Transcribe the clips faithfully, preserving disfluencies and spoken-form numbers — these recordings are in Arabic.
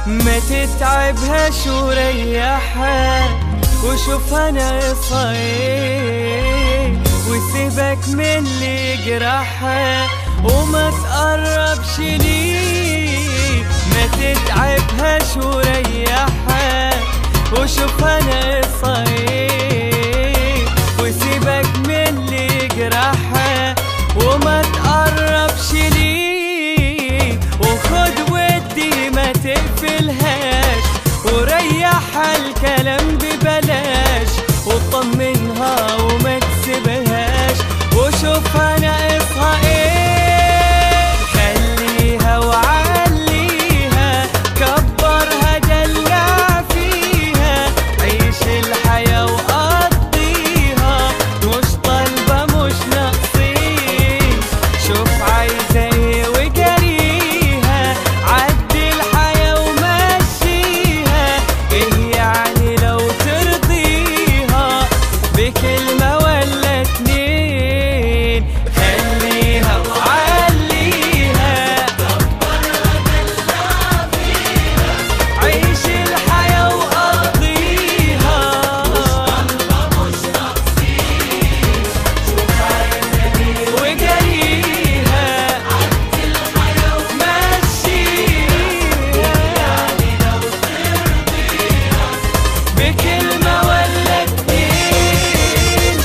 ما تتعبهاش وريحها وشوفها ناقصها ايه، وسيبك من اللي يجرحها وما تقربش ليه. ما تتعبهاش وريحها وشوفها ناقصها ايه، وسيبك من اللي يجرحها وما تقربش ليه. وخد ودي ما تقفلهاش وريحها الكلام ببلاش، وطمنها وما تسيبهاش وشوفها ناقصها ايه. خليها وعليها كبرها دلع فيها، عيش الحياة وقضيها مش طالبة مش ناقصين. شوف عايزة ايه وجريها، عدي الحياة ومشيها. ايه يعني لو ترضيها بكلمة ولا اتنين. خليها وعليها كبرها دلع فيها، عيش الحياة وقضيها مش طالبة مش ناقصين. شوف عايزة ايه وجريها، عدي الحياة ومشيها. يعني لو ترضيها بكلمة ولا اتنين.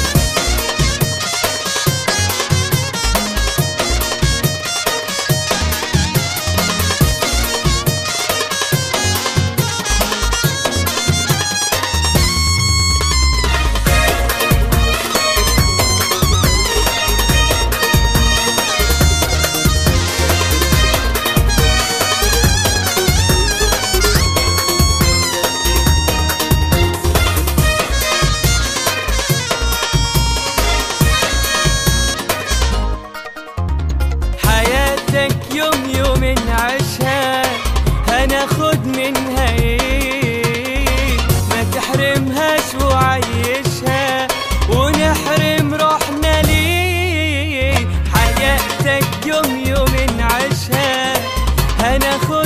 حياتك يوم يوم نعيشها، هناخد منها ايه؟ ما تحرمهاش وعيشها ونحرم روحنا ليه؟ حياتك يوم يوم نعيشها، هناخد